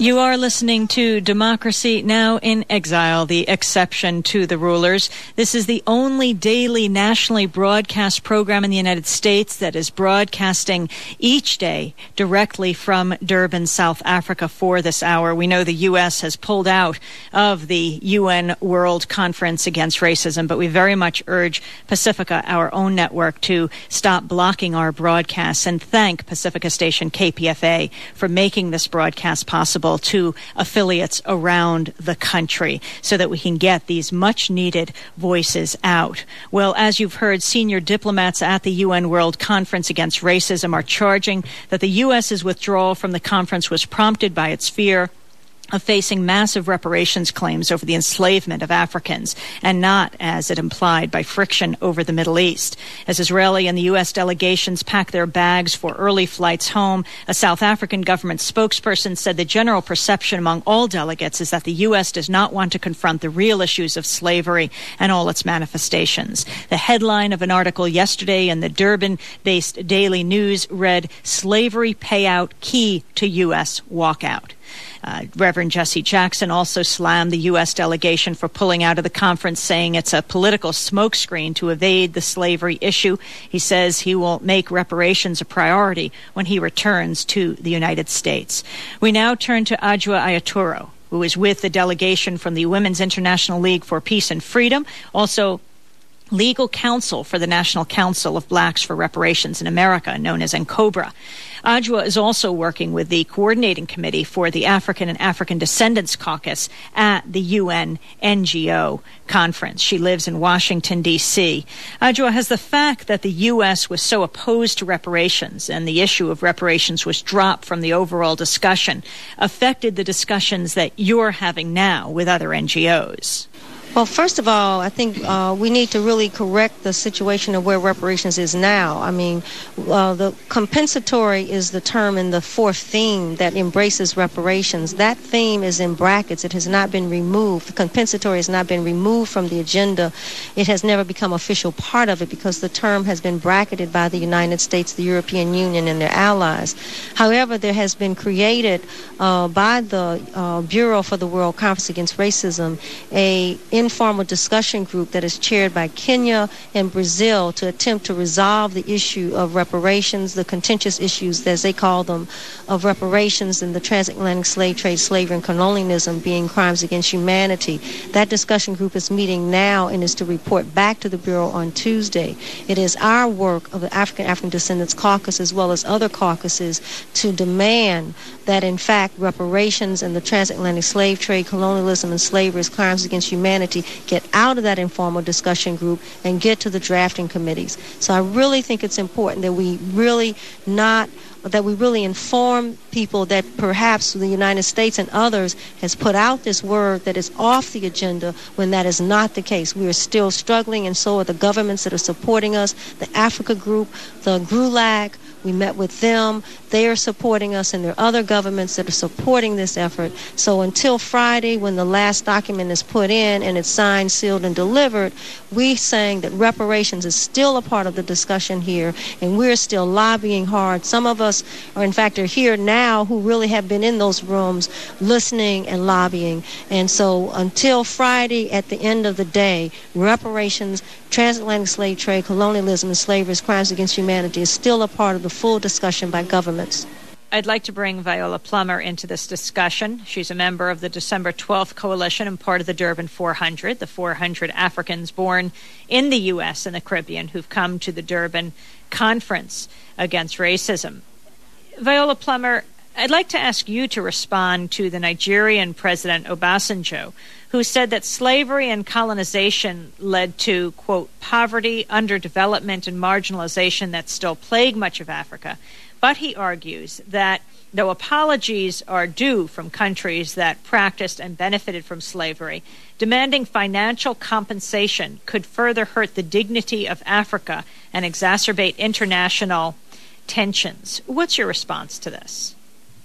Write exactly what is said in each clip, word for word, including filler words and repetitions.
You are listening to Democracy Now! In Exile, the exception to the rulers. This is the only daily nationally broadcast program in the United States that is broadcasting each day directly from Durban, South Africa for this hour. We know the U S has pulled out of the U N World Conference Against Racism, but we very much urge Pacifica, our own network, to stop blocking our broadcasts and thank Pacifica station K P F A for making this broadcast possible to affiliates around the country so that we can get these much-needed voices out. Well, as you've heard, senior diplomats at the U N World Conference Against Racism are charging that the U S's withdrawal from the conference was prompted by its fear of facing massive reparations claims over the enslavement of Africans, and not, as it implied, by friction over the Middle East. As Israeli and the U S delegations pack their bags for early flights home, a South African government spokesperson said the general perception among all delegates is that the U S does not want to confront the real issues of slavery and all its manifestations. The headline of an article yesterday in the Durban-based Daily News read, "Slavery Payout Key to U S Walkout." Uh, Reverend Jesse Jackson also slammed the U S delegation for pulling out of the conference, saying it's a political smokescreen to evade the slavery issue. He says he will make reparations a priority when he returns to the United States. We now turn to Adjoa Ayatoro, who is with the delegation from the Women's International League for Peace and Freedom, also legal counsel for the National Council of Blacks for Reparations in America, known as NCOBRA. Adjoa is also working with the coordinating committee for the African and African Descendants Caucus at the U N N G O conference. She lives in Washington, D C Adjoa, has the fact that the U S was so opposed to reparations and the issue of reparations was dropped from the overall discussion affected the discussions that you're having now with other N G Os? Well, first of all, I think uh, we need to really correct the situation of where reparations is now. I mean, uh, the compensatory is the term in the fourth theme that embraces reparations. That theme is in brackets. It has not been removed. The compensatory has not been removed from the agenda. It has never become official part of it because the term has been bracketed by the United States, the European Union, and their allies. However, there has been created uh, by the uh, Bureau for the World Conference Against Racism a informal discussion group that is chaired by Kenya and Brazil to attempt to resolve the issue of reparations, the contentious issues, as they call them, of reparations and the transatlantic slave trade, slavery, and colonialism being crimes against humanity. That discussion group is meeting now and is to report back to the Bureau on Tuesday. It is our work of the African African Descendants Caucus as well as other caucuses to demand that, in fact, reparations and the transatlantic slave trade, colonialism, and slavery as crimes against humanity get out of that informal discussion group and get to the drafting committees. So I really think it's important that we really not that we really inform people that perhaps the United States and others has put out this word that is off the agenda when that is not the case. We are still struggling, and so are the governments that are supporting us, the Africa Group, the GRULAC. We met with them. They are supporting us, and there are other governments that are supporting this effort. So until Friday, when the last document is put in and it's signed, sealed, and delivered, we're saying that reparations is still a part of the discussion here, and we're still lobbying hard. Some of us are, in fact, are here now who really have been in those rooms listening and lobbying. And so until Friday, at the end of the day, reparations, transatlantic slave trade, colonialism, and slavery as crimes against humanity is still a part of the full discussion by governments. I'd like to bring Viola Plummer into this discussion. She's a member of the December twelfth Coalition and part of the Durban four hundred, the four hundred Africans born in the U S and the Caribbean who've come to the Durban Conference Against Racism. Viola Plummer, I'd like to ask you to respond to the Nigerian President Obasanjo, who said that slavery and colonization led to, quote, poverty, underdevelopment, and marginalization that still plague much of Africa. But he argues that though apologies are due from countries that practiced and benefited from slavery, demanding financial compensation could further hurt the dignity of Africa and exacerbate international tensions. What's your response to this?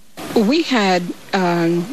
We had um,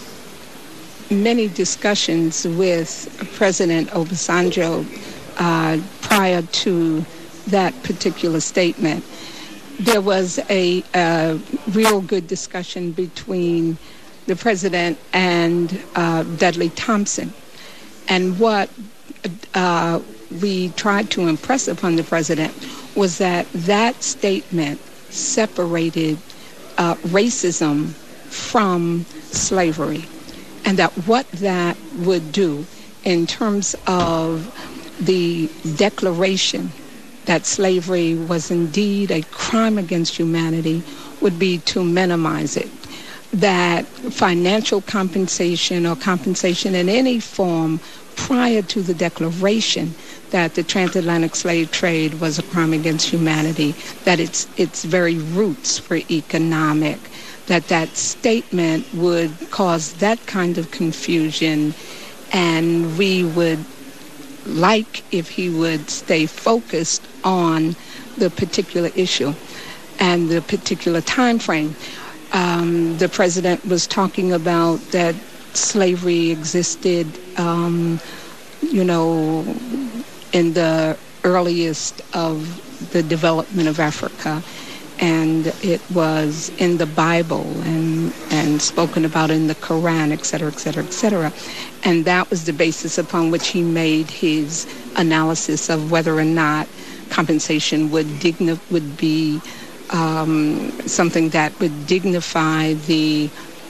many discussions with President Obasanjo uh, prior to that particular statement. There was a, a real good discussion between the president and uh, Dudley Thompson. And what uh, we tried to impress upon the president was that that statement separated uh, racism from slavery, and that what that would do in terms of the declaration that slavery was indeed a crime against humanity would be to minimize it. That financial compensation or compensation in any form prior to the declaration that the transatlantic slave trade was a crime against humanity, that its its very roots were economic, that that statement would cause that kind of confusion, and we would like if he would stay focused on the particular issue and the particular time frame. Um, the president was talking about that slavery existed, um, you know, in the earliest of the development of Africa, and it was in the Bible and and spoken about in the Quran, et cetera, et cetera, et cetera. And that was the basis upon which he made his analysis of whether or not compensation would digni- would be um, something that would dignify the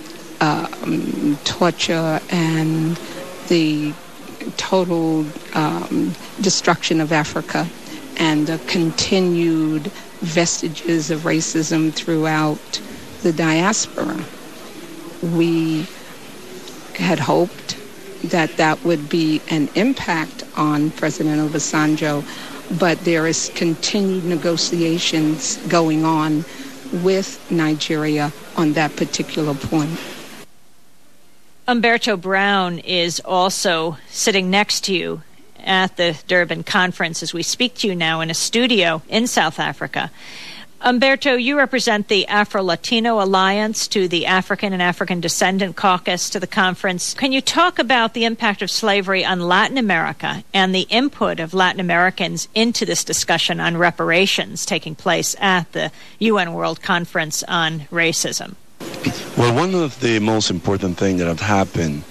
um, torture and the total um, destruction of Africa and the continued vestiges of racism throughout the diaspora. We had hoped that that would be an impact on President Obasanjo, but there is continued negotiations going on with Nigeria on that particular point. Umberto Brown is also sitting next to you at the Durban conference as we speak to you now in a studio in South Africa. Umberto, you represent the Afro-Latino Alliance to the African and African Descendant Caucus to the conference. Can you talk about the impact of slavery on Latin America and the input of Latin Americans into this discussion on reparations taking place at the U N World Conference on Racism? Well, one of the most important things that have happened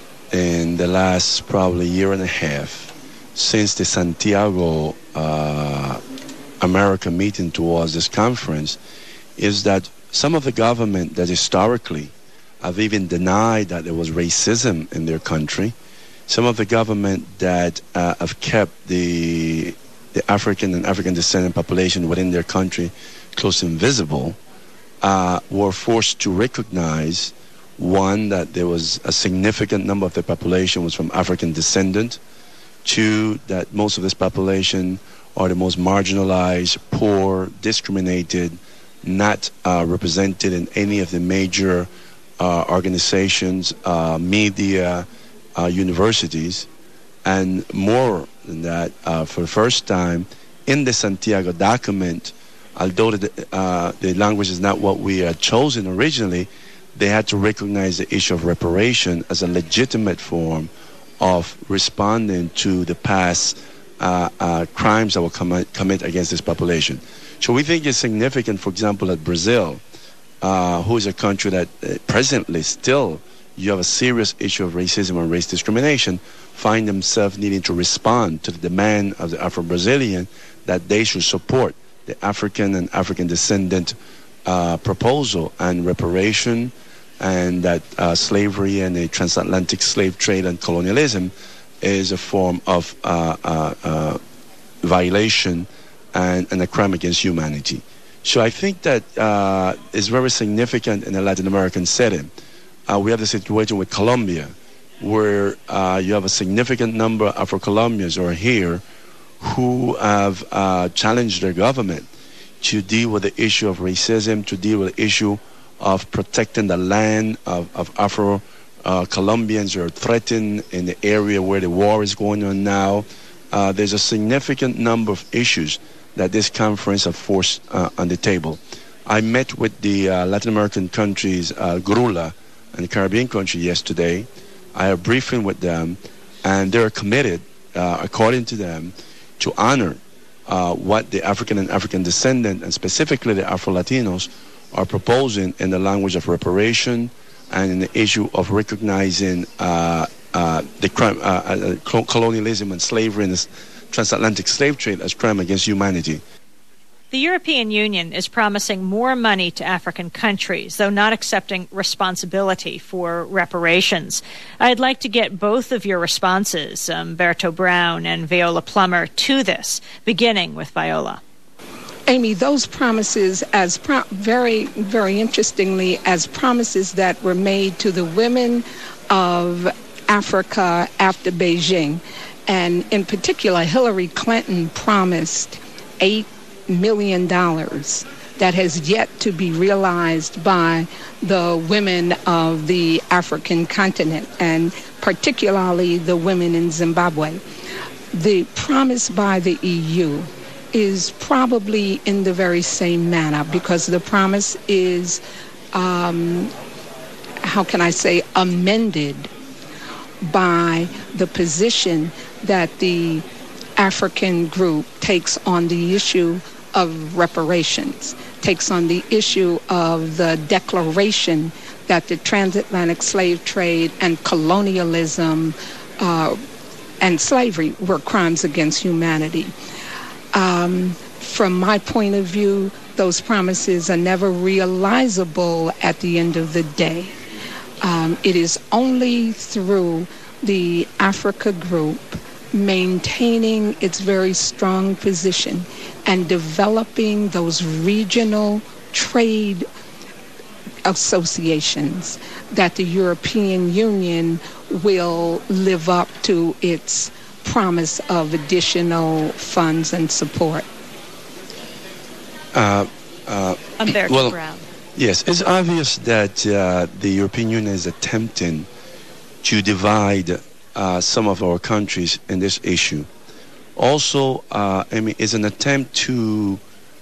in the last probably year and a half since the Santiago uh, America meeting towards this conference is that some of the government that historically have even denied that there was racism in their country, some of the government that uh, have kept the the African and African descendant population within their country close invisible, uh, were forced to recognize, one, that there was a significant number of the population was from African descendant, two, that most of this population are the most marginalized, poor, discriminated, not uh, represented in any of the major uh, organizations, uh, media, uh, universities. And more than that, uh, for the first time in the Santiago document, although the, uh, the language is not what we had chosen originally, they had to recognize the issue of reparation as a legitimate form of responding to the past uh, uh, crimes that were commit, commit against this population. So we think it's significant, for example, that Brazil, uh, who is a country that uh, presently still you have a serious issue of racism and race discrimination, find themselves needing to respond to the demand of the Afro-Brazilian that they should support the African and African descendant uh, proposal and reparation, and that uh, slavery and the transatlantic slave trade and colonialism is a form of uh, uh, uh, violation and, and a crime against humanity. So I think that uh, is very significant in the Latin American setting. Uh, we have the situation with Colombia, where uh, you have a significant number of Afro-Colombians who are here who have uh, challenged their government to deal with the issue of racism, to deal with the issue of protecting the land of, of Afro-Colombians uh, who are threatened in the area where the war is going on now. Uh, there's a significant number of issues that this conference has forced uh, on the table. I met with the uh, Latin American countries, uh, GRULA, and the Caribbean country yesterday. I had a briefing with them, and they're committed, uh, according to them, to honor uh, what the African and African descendant, and specifically the Afro-Latinos, are proposing in the language of reparation and in the issue of recognizing uh, uh, the crime, uh, uh, colonialism and slavery and the transatlantic slave trade as crime against humanity. The European Union is promising more money to African countries, though not accepting responsibility for reparations. I'd like to get both of your responses, Umberto Brown and Viola Plummer, to this, beginning with Viola. Amy, those promises, as pro- very, very interestingly, as promises that were made to the women of Africa after Beijing, and in particular, Hillary Clinton promised eight million dollars that has yet to be realized by the women of the African continent, and particularly the women in Zimbabwe. The promise by the E U is probably in the very same manner, because the promise is, um, how can I say, amended by the position that the African group takes on the issue of reparations, takes on the issue of the declaration that the transatlantic slave trade and colonialism uh, and slavery were crimes against humanity. Um, from my point of view, those promises are never realizable at the end of the day. Um, it is only through the Africa group maintaining its very strong position and developing those regional trade associations that the European Union will live up to its promise of additional funds and support. Uh, uh, Umberto well, Brown. Yes, it's obvious that uh, the European Union is attempting to divide uh, some of our countries in this issue. Also, uh, I mean, it's an attempt to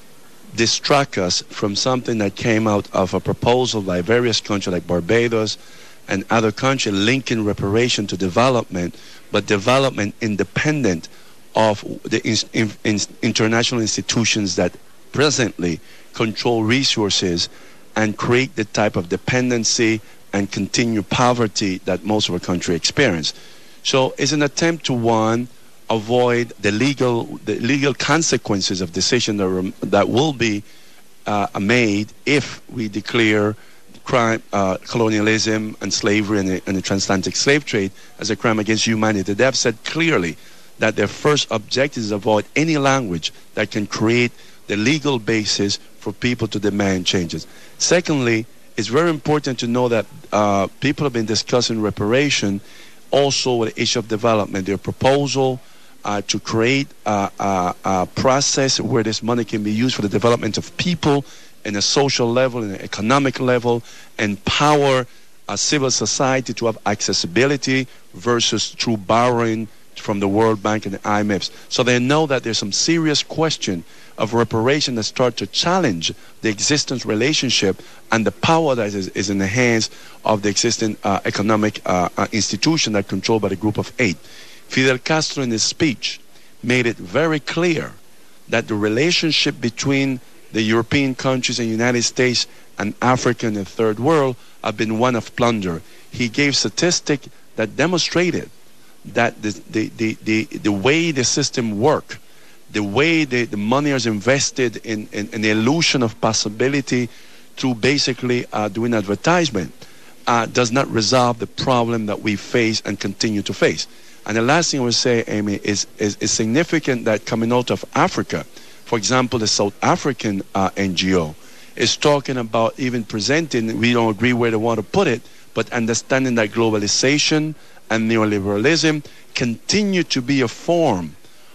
distract us from something that came out of a proposal by various countries like Barbados and other countries linking reparation to development, but development independent of the in, in, international institutions that presently control resources and create the type of dependency and continued poverty that most of our country experience. So it's an attempt to, one, avoid the legal the legal consequences of decisions that, rem- that will be uh, made if we declare crime, uh, colonialism and slavery and the, and the transatlantic slave trade as a crime against humanity. They have said clearly that their first objective is to avoid any language that can create the legal basis for people to demand changes. Secondly, it's very important to know that uh, people have been discussing reparation also with the issue of development. Their proposal uh, to create a, a, a process where this money can be used for the development of people in a social level, in an economic level, empower a civil society to have accessibility versus through borrowing from the World Bank and the I M Fs. So they know that there's some serious question of reparation that start to challenge the existence relationship and the power that is, is in the hands of the existing uh, economic uh, uh, institution that controlled by the Group of Eight. Fidel Castro in his speech made it very clear that the relationship between the European countries and the United States and Africa and the Third World have been one of plunder. He gave statistics that demonstrated that the, the, the, the, the way the system works, the way the, the money is invested in, in, in the illusion of possibility through basically uh, doing advertisement, uh, does not resolve the problem that we face and continue to face. And the last thing I would say, Amy, is, is, is significant that coming out of Africa, for example, the South African uh, N G O is talking about even presenting, we don't agree where they want to put it, but understanding that globalization and neoliberalism continue to be a form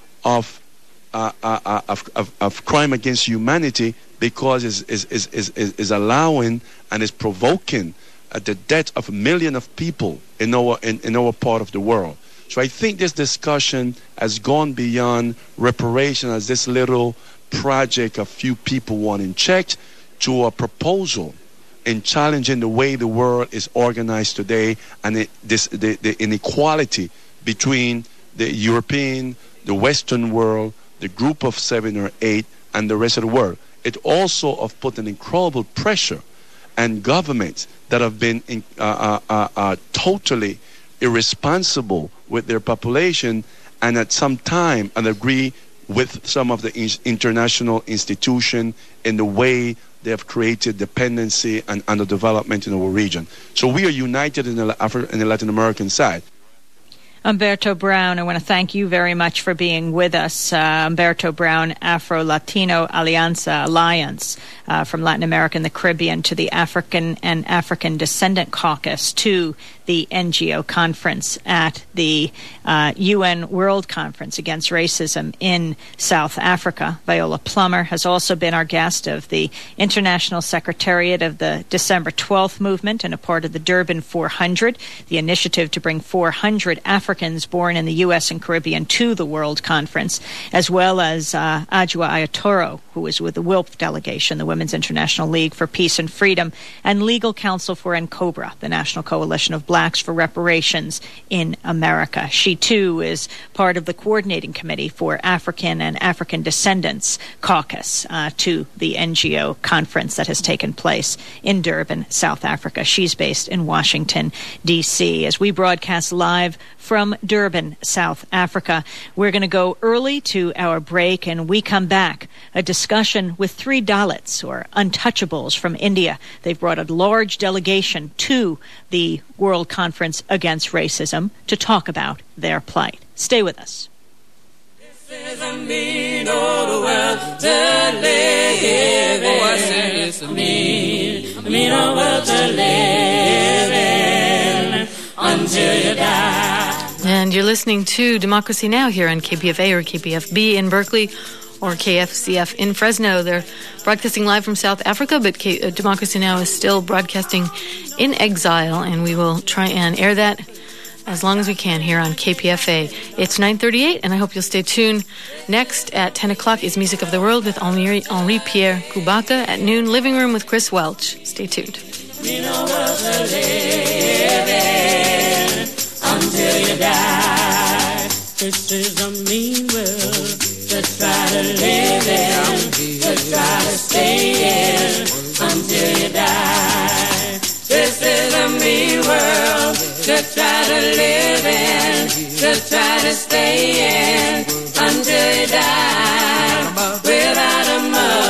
of uh, uh, uh, of, of, of crime against humanity, because is is, is, is, is allowing and is provoking uh, the death of millions of people in our in, in our part of the world. So I think this discussion has gone beyond reparation as this little project a few people want in check to a proposal in challenging the way the world is organized today and it, this, the, the inequality between the European, the Western world, the group of seven or eight, and the rest of the world. It also have put an incredible pressure and governments that have been in, uh, uh, uh, uh, totally irresponsible with their population, and at some time and agree with some of the in- international institutions in the way they have created dependency and underdevelopment in our region. So we are united in the, Afri- in the Latin American side. Humberto Brown, I want to thank you very much for being with us. Uh, Humberto Brown, Afro-Latino Alianza Alliance, uh, from Latin America and the Caribbean to the African and African Descendant Caucus to the N G O conference at the uh, U N World Conference Against Racism in South Africa. Viola Plummer has also been our guest of the International Secretariat of the December twelfth Movement and a part of the Durban four hundred, the initiative to bring four hundred Africans born in the U S and Caribbean to the World Conference, as well as uh, Adjoa Ayatoro, who was with the W I L P delegation, the Women's International League for Peace and Freedom, and legal counsel for NCOBRA, the National Coalition of Blacks for Reparations in America. She, too, is part of the coordinating committee for African and African Descendants Caucus uh, to the N G O conference that has taken place in Durban, South Africa. She's based in Washington, D C As we broadcast live from Durban, South Africa, we're going to go early to our break, and we come back, a discussion with three Dalits, or untouchables, from India. They've brought a large delegation to the World Conference Against Racism to talk about their plight. Stay with us. This is a mean old world to live in. Oh, I say it's a mean, a mean old world to live in until you die. And you're listening to Democracy Now! Here on K P F A or K P F B in Berkeley, or K F C F in Fresno. They're broadcasting live from South Africa, but K- uh, Democracy Now! Is still broadcasting in exile, and we will try and air that as long as we can here on K P F A. It's nine thirty-eight, and I hope you'll stay tuned. Next at ten o'clock is Music of the World with Henri, Henri Pierre Kubaka. At noon, Living Room with Chris Welch. Stay tuned. We know what to live in until you die. This is a mean world to try to live in, to try to stay in until you die. This is a mean world to try to live in, to try to stay in until you die. Without a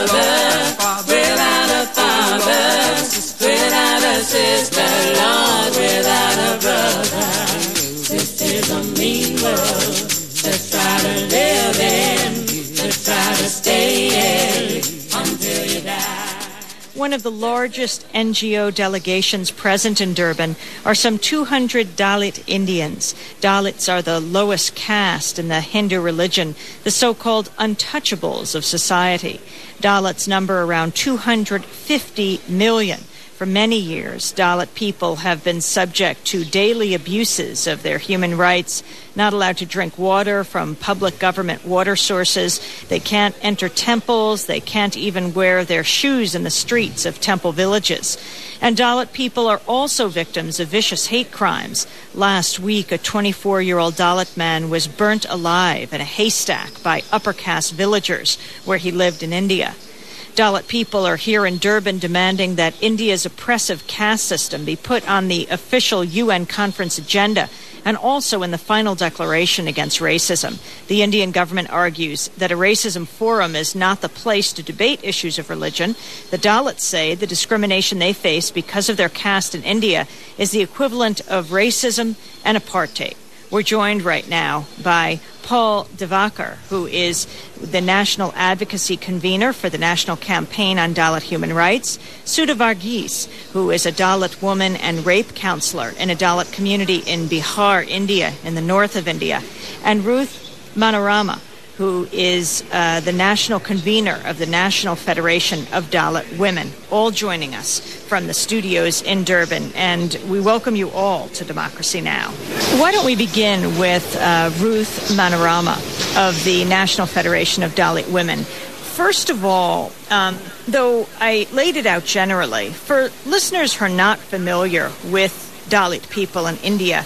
mother, without a father, without a sister, Lord, without a brother. This is a mean world to try to live in, to try to stay in until you die. One of the largest N G O delegations present in Durban are some two hundred Dalit Indians. Dalits are the lowest caste in the Hindu religion, the so-called untouchables of society. Dalits number around two hundred fifty million. For many years, Dalit people have been subject to daily abuses of their human rights, not allowed to drink water from public government water sources. They can't enter temples. They can't even wear their shoes in the streets of temple villages. And Dalit people are also victims of vicious hate crimes. Last week, a twenty-four-year-old Dalit man was burnt alive in a haystack by upper caste villagers where he lived in India. Dalit people are here in Durban demanding that India's oppressive caste system be put on the official U N conference agenda and also in the final declaration against racism. The Indian government argues that a racism forum is not the place to debate issues of religion. The Dalits say the discrimination they face because of their caste in India is the equivalent of racism and apartheid. We're joined right now by Paul Divakar, who is the National Advocacy Convener for the National Campaign on Dalit Human Rights, Sudha Varghese, who is a Dalit woman and rape counselor in a Dalit community in Bihar, India, in the north of India, and Ruth Manorama, who is uh, the national convener of the National Federation of Dalit Women, all joining us from the studios in Durban. And we welcome you all to Democracy Now! Why don't we begin with uh, Ruth Manorama of the National Federation of Dalit Women. First of all, um, though I laid it out generally, for listeners who are not familiar with Dalit people in India,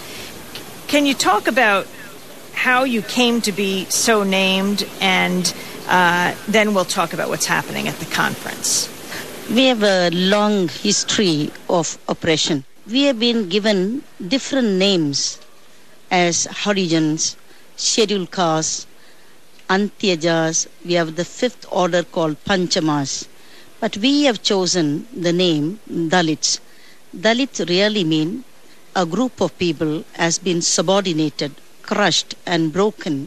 can you talk about how you came to be so named, and uh, then we'll talk about what's happening at the conference. We have a long history of oppression. We have been given different names as Harijans, scheduled castes, Antyajas. We have the fifth order called Panchamas. But we have chosen the name Dalits. Dalits really mean a group of people has been subordinated, crushed and broken.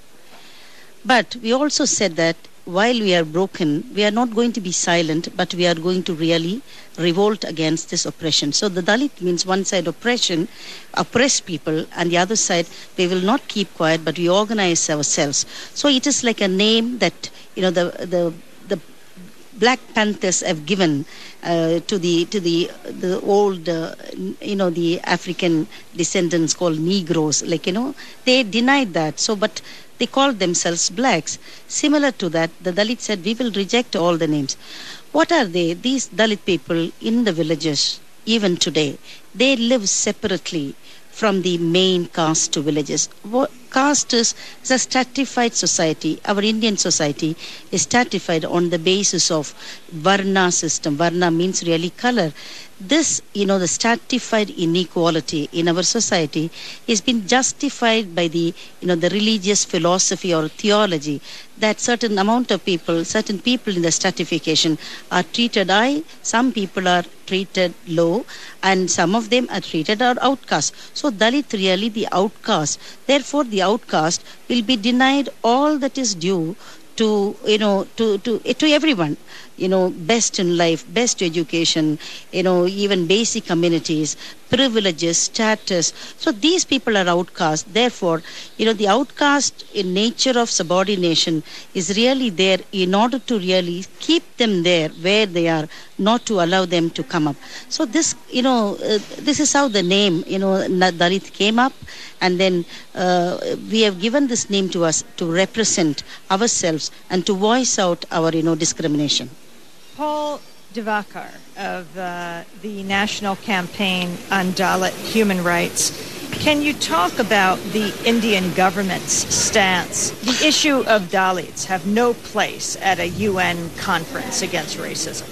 But we also said that while we are broken, we are not going to be silent, but we are going to really revolt against this oppression. So the Dalit means one side oppression, oppressed people, and the other side, we will not keep quiet, but we organize ourselves. So it is like a name that, you know, the the the Black Panthers have given uh, to the to the the old, uh, you know, the African descendants called Negroes. Like, you know, they denied that. So, but they called themselves blacks. Similar to that, the Dalit said, we will reject all the names. What are they? These Dalit people in the villages, even today, they live separately from the main caste to villages. What, caste is, is a stratified society. Our Indian society is stratified on the basis of Varna system. Varna means really color. This, you know, the stratified inequality in our society has been justified by the, you know, the religious philosophy or theology that certain amount of people, certain people in the stratification are treated high, some people are treated low, and some of them are treated as outcasts. So Dalit really the outcast. Therefore, the outcast will be denied all that is due to, you know, to, to, to everyone. You know, best in life, best education, you know, even basic amenities, privileges, status. So these people are outcast. Therefore, you know, the outcast in nature of subordination is really there in order to really keep them there where they are, not to allow them to come up. So this, you know, uh, this is how the name, you know, Dalit came up. And then uh, we have given this name to us to represent ourselves and to voice out our, you know, discrimination. Paul Divakar of uh, the National Campaign on Dalit Human Rights. Can you talk about the Indian government's stance? The issue of Dalits have no place at a U N conference against racism.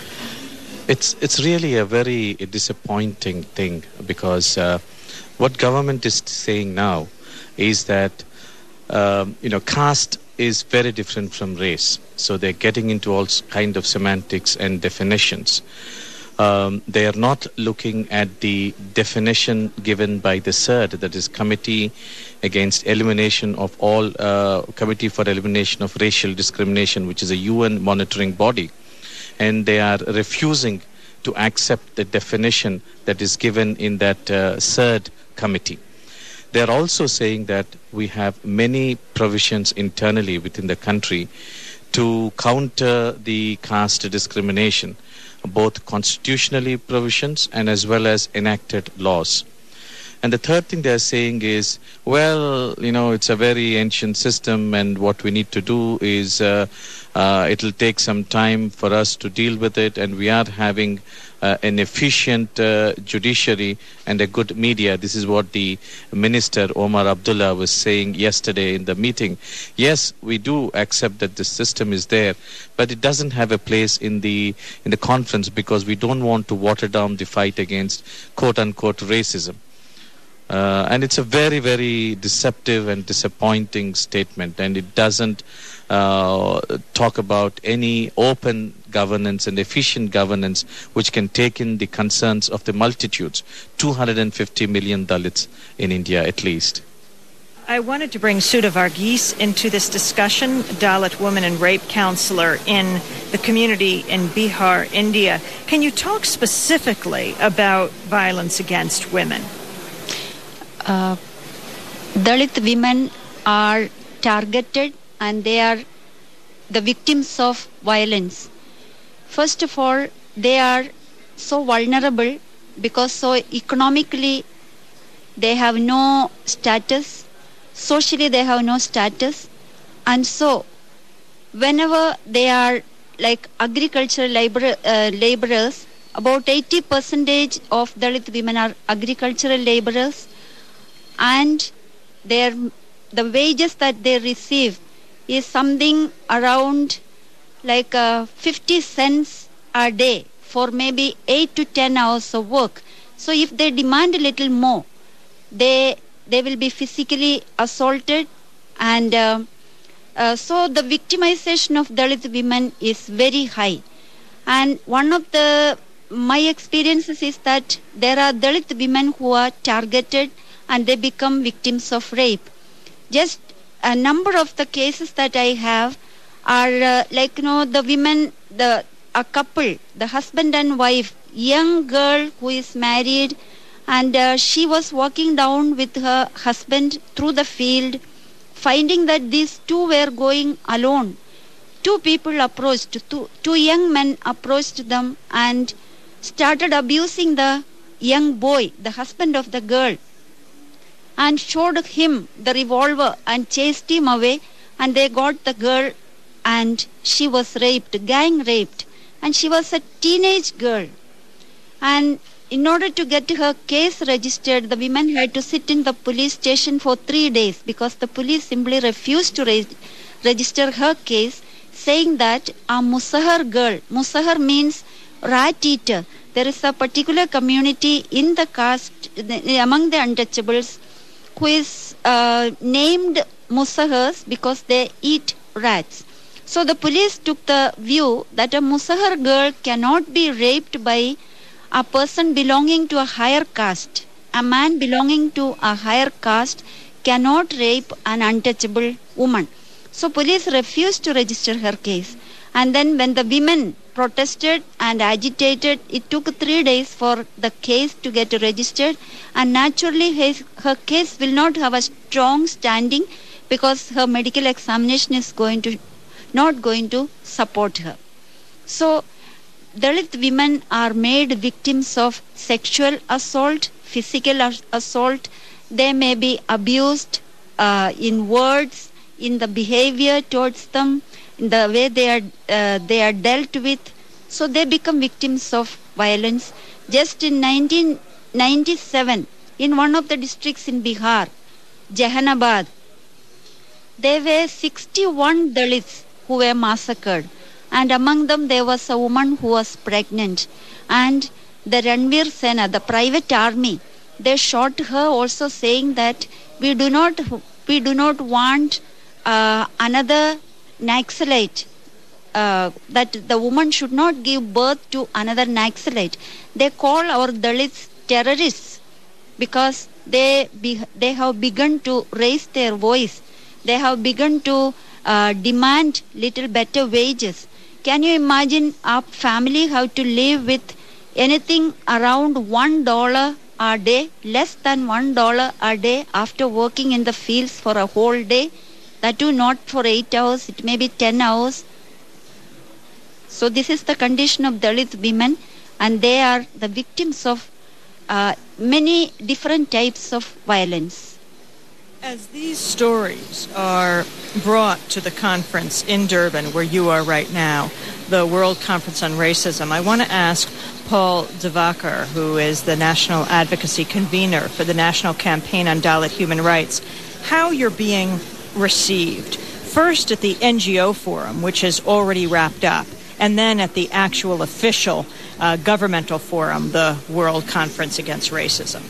It's it's really a very disappointing thing because uh, what government is saying now is that um, you know caste is very different from race. So they're getting into all kind of semantics and definitions. Um, they are not looking at the definition given by the C E R D, that is Committee Against Elimination of All, uh, Committee for Elimination of Racial Discrimination, which is a U N monitoring body. And they are refusing to accept the definition that is given in that uh, C E R D committee. They're also saying that we have many provisions internally within the country to counter the caste discrimination, both constitutionally provisions and as well as enacted laws. And the third thing they're saying is, well, you know, it's a very ancient system and what we need to do is uh, uh, it'll take some time for us to deal with it, and we are having uh, an efficient uh, judiciary and a good media. This is what the Minister Omar Abdullah was saying yesterday in the meeting. Yes, we do accept that the system is there, but it doesn't have a place in the in the conference because we don't want to water down the fight against quote-unquote racism. Uh, and it's a very, very deceptive and disappointing statement, and it doesn't uh, talk about any open governance and efficient governance which can take in the concerns of the multitudes, two hundred fifty million Dalits in India at least. I wanted to bring Sudha Varghese into this discussion, Dalit woman and rape counselor in the community in Bihar, India. Can you talk specifically about violence against women? Uh, Dalit women are targeted and they are the victims of violence. First of all, they are so vulnerable because so economically they have no status, socially they have no status, and so whenever they are like agricultural labor, uh, laborers, about eighty percent of Dalit women are agricultural laborers, and their the wages that they receive is something around like uh, fifty cents a day for maybe eight to ten hours of work. So if they demand a little more, they they will be physically assaulted, and uh, uh, so the victimization of Dalit women is very high. And one of the my experiences is that there are Dalit women who are targeted and they become victims of rape. Just a number of the cases that I have are uh, like, you know, the women, the a couple, the husband and wife, young girl who is married, and uh, she was walking down with her husband through the field, finding that these two were going alone. Two people approached, two, two young men approached them and started abusing the young boy, the husband of the girl, and showed him the revolver and chased him away, and they got the girl and she was raped, gang raped, and she was a teenage girl. And in order to get her case registered, the women had to sit in the police station for three days because the police simply refused to re- register her case, saying that a Musahar girl, Musahar means rat eater. There is a particular community in the caste, among the untouchables, who is uh, named Musahars because they eat rats. So the police took the view that a Musahar girl cannot be raped by a person belonging to a higher caste. A man belonging to a higher caste cannot rape an untouchable woman. So police refused to register her case. And then when the women protested and agitated, it took three days for the case to get registered. And naturally, his, her case will not have a strong standing because her medical examination is going to not going to support her. So Dalit women are made victims of sexual assault, physical assault. They may be abused uh, in words, in the behavior towards them, in the way they are uh, they are dealt with. So they become victims of violence. Just in nineteen ninety-seven, in one of the districts in Bihar, Jehanabad, there were sixty-one Dalits who were massacred, and among them there was a woman who was pregnant, and the Ranveer Sena, the private army, they shot her also, saying that we do not we do not want uh, another Naxalite, uh, that the woman should not give birth to another Naxalite. They call our Dalits terrorists because they be, they have begun to raise their voice. They have begun to uh, demand little better wages. Can you imagine a family have to live with anything around one dollar a day, less than one dollar a day after working in the fields for a whole day? That too not for eight hours, it may be ten hours. So this is the condition of Dalit women, and they are the victims of uh, many different types of violence. As these stories are brought to the conference in Durban, where you are right now, the World Conference on Racism, I want to ask Paul Divakar, who is the National Advocacy Convener for the National Campaign on Dalit Human Rights, how you're being received, first at the N G O forum, which has already wrapped up, and then at the actual official uh, governmental forum, the World Conference Against Racism.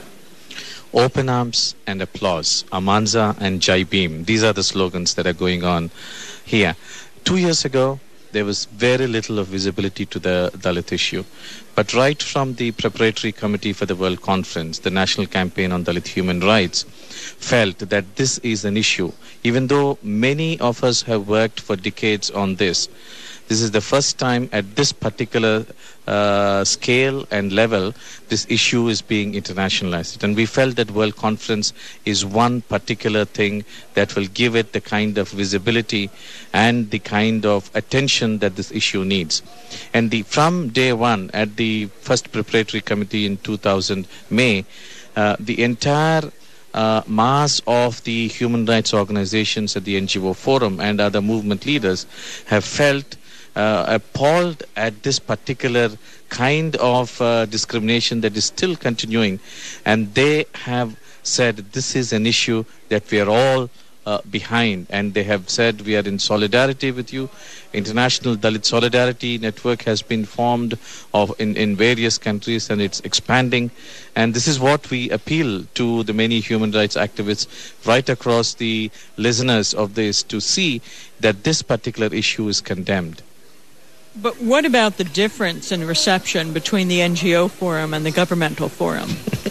Open arms and applause. Amanza and Jai Bhim. These are the slogans that are going on here. Two years ago, there was very little of visibility to the Dalit issue. But right from the preparatory committee for the World Conference, the National Campaign on Dalit Human Rights felt that this is an issue. Even though many of us have worked for decades on this, this is the first time at this particular uh, scale and level this issue is being internationalized. And we felt that World Conference is one particular thing that will give it the kind of visibility and the kind of attention that this issue needs. And the, from day one at the first preparatory committee in two thousand May, uh, the entire Uh, mass of the human rights organizations at the N G O forum and other movement leaders have felt uh, appalled at this particular kind of uh, discrimination that is still continuing, and they have said this is an issue that we are all uh, behind, and they have said we are in solidarity with you. International Dalit Solidarity Network has been formed of in, in various countries, and it's expanding. And this is what we appeal to the many human rights activists right across the listeners of this, to see that this particular issue is condemned. But what about the difference in reception between the N G O forum and the governmental forum?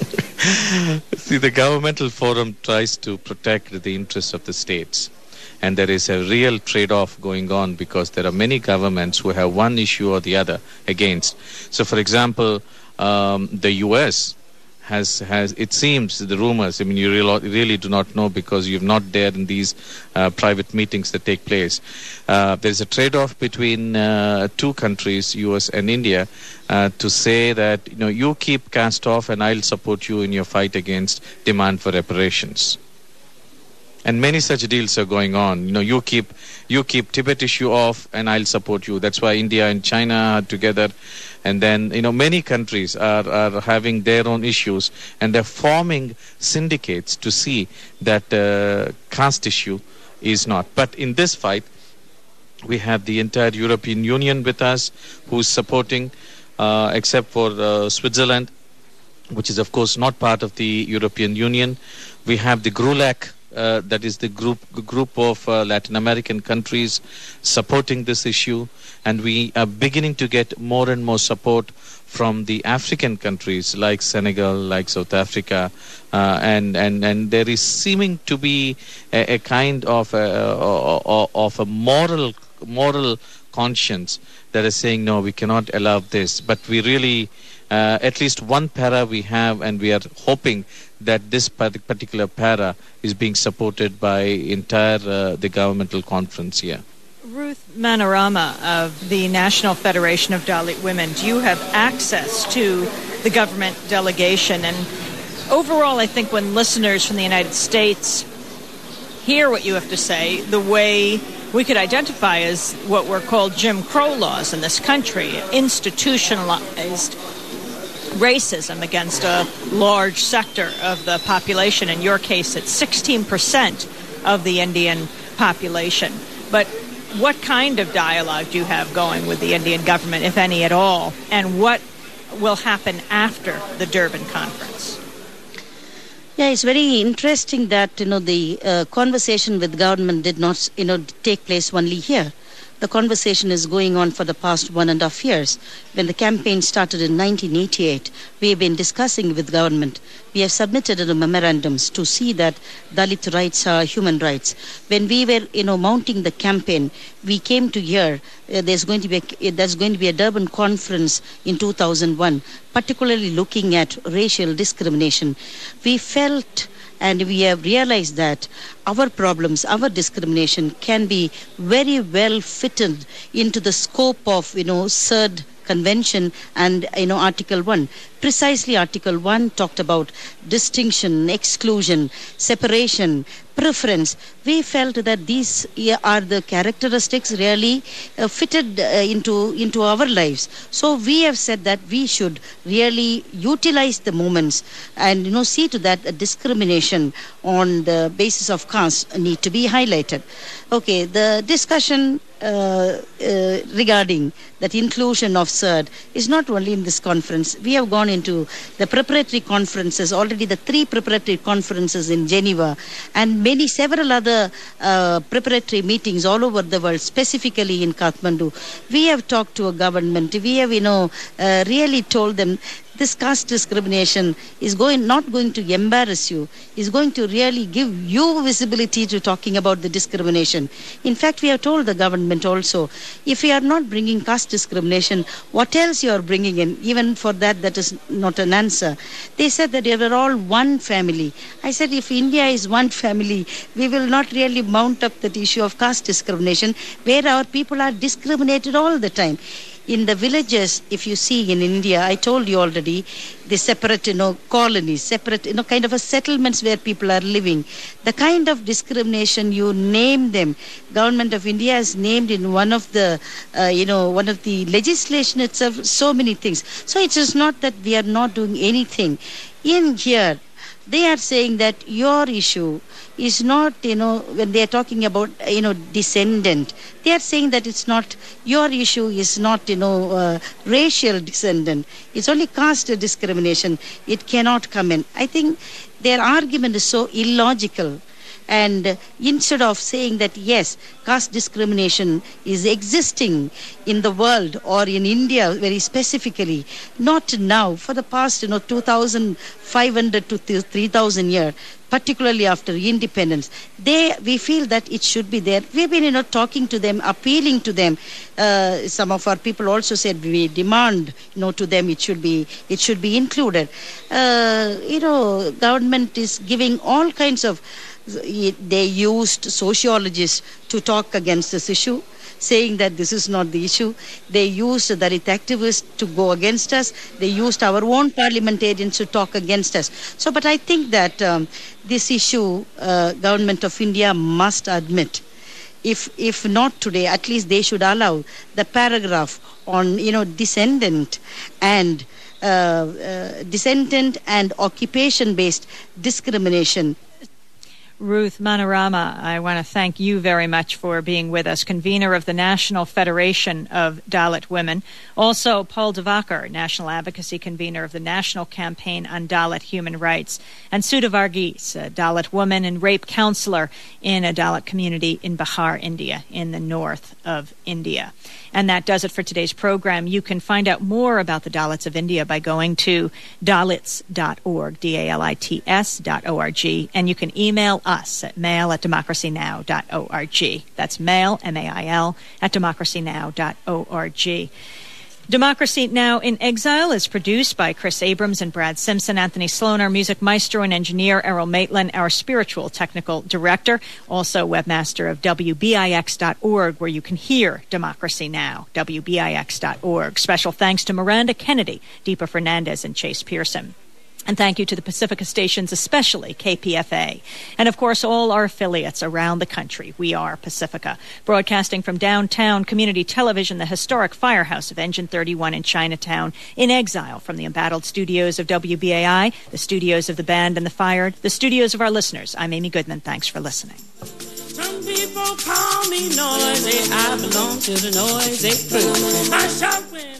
See, the governmental forum tries to protect the interests of the states. And there is a real trade-off going on, because there are many governments who have one issue or the other against. So, for example, um, the U S has, has, it seems, the rumors, I mean, you really, really do not know because you're not there in these uh, private meetings that take place. Uh, there's a trade-off between uh, two countries, U S and India, uh, to say that, you know, you keep caste off and I'll support you in your fight against demand for reparations. And many such deals are going on. You know, you keep you keep Tibet issue off, and I'll support you. That's why India and China are together. And then, you know, many countries are, are having their own issues, and they're forming syndicates to see that uh, caste issue is not. But in this fight, we have the entire European Union with us, who's supporting, uh, except for uh, Switzerland, which is, of course, not part of the European Union. We have the GRULAC. Uh, that is the group group of uh, Latin American countries supporting this issue, and we are beginning to get more and more support from the African countries like Senegal, like South Africa, uh, and and and there is seeming to be a, a kind of a, of a moral moral conscience that is saying no, we cannot allow this, but we really. Uh, at least one para we have, and we are hoping that this particular para is being supported by entire uh, the governmental conference here. Ruth Manorama of the National Federation of Dalit Women, do you have access to the government delegation? And overall, I think when listeners from the United States hear what you have to say, the way we could identify as what were called Jim Crow laws in this country, institutionalized racism against a large sector of the population. In your case, it's sixteen percent of the Indian population. But what kind of dialogue do you have going with the Indian government, if any at all? And what will happen after the Durban conference? Yeah, it's very interesting that, you know, the uh, conversation with government did not, you know, take place only here. The conversation is going on for the past one and a half years. When the campaign started in nineteen eighty-eight, we have been discussing with government. We have submitted uh, memorandums to see that Dalit rights are human rights. When we were, you know, mounting the campaign, we came to hear uh, there's going to be a, there's going to be a Durban conference in two thousand one, particularly looking at racial discrimination. We felt. And we have realized that our problems, our discrimination can be very well fitted into the scope of, you know, CERD Convention and, you know, Article one. Precisely Article one talked about distinction, exclusion, separation, preference. We felt that these are the characteristics really uh, fitted uh, into, into our lives. So we have said that we should really utilize the moments and, you know, see to that a discrimination on the basis of caste need to be highlighted. Okay, the discussion uh, uh, regarding that inclusion of CERD is not only in this conference. We have gone into the preparatory conferences, already the three preparatory conferences in Geneva, and many several other uh, preparatory meetings all over the world, specifically in Kathmandu. We have talked to a government. We have, you know, uh, really told them this caste discrimination is going not going to embarrass you, is going to really give you visibility to talking about the discrimination. In fact, we have told the government also, if we are not bringing caste discrimination, what else you are bringing in? Even for that, that is not an answer. They said that they were all one family. I said, if India is one family, we will not really mount up that issue of caste discrimination, where our people are discriminated all the time. In the villages, if you see in India, I told you already, the separate, you know, colonies, separate, you know, kind of a settlements where people are living. The kind of discrimination you name them, Government of India has named in one of the, uh, you know, one of the legislation itself, so many things. So it is not that we are not doing anything. In here, they are saying that your issue is not, you know, when they are talking about, you know, descendant, they are saying that it's not, your issue is not, you know, uh, racial descendant. It's only caste discrimination. It cannot come in. I think their argument is so illogical. And uh, instead of saying that, yes, caste discrimination is existing in the world or in India very specifically, not now, for the past, you know, two thousand five hundred to three thousand years, particularly after independence, they, we feel that it should be there. We've been, you know, talking to them, appealing to them. Uh, some of our people also said we demand, you know, to them it should be, it should be included. Uh, you know, government is giving all kinds of, they used sociologists to talk against this issue, saying that this is not the issue. They used the Dalit activists to go against us. They used our own parliamentarians to talk against us. So, but I think that um, this issue, uh, Government of India must admit, if if not today, at least they should allow the paragraph on, you know, descendant and uh, uh, descendant and occupation-based discrimination. Ruth Manorama, I want to thank you very much for being with us, convener of the National Federation of Dalit Women. Also, Paul Devakar, National Advocacy Convener of the National Campaign on Dalit Human Rights, and Sudha Varghese, a Dalit woman and rape counselor in a Dalit community in Bihar, India, in the north of India. And that does it for today's program. You can find out more about the Dalits of India by going to dalits dot org, D A L I T S dot O R G, and you can email us at mail at democracy now dot org. That's mail, M A I L, at democracy now dot org. Democracy Now! In Exile is produced by Chris Abrams and Brad Simpson. Anthony Sloan, our music maestro and engineer. Errol Maitland, our spiritual technical director. Also webmaster of W B I X dot org, where you can hear Democracy Now!, W B I X dot org. Special thanks to Miranda Kennedy, Deepa Fernandez, and Chase Pearson. And thank you to the Pacifica stations, especially K P F A. And, of course, all our affiliates around the country. We are Pacifica. Broadcasting from downtown community television, the historic firehouse of Engine thirty-one in Chinatown. In exile from the embattled studios of W B A I, the studios of the band and the fired, the studios of our listeners. I'm Amy Goodman. Thanks for listening. Some people call me noisy. I belong to the noisy crew. I shout when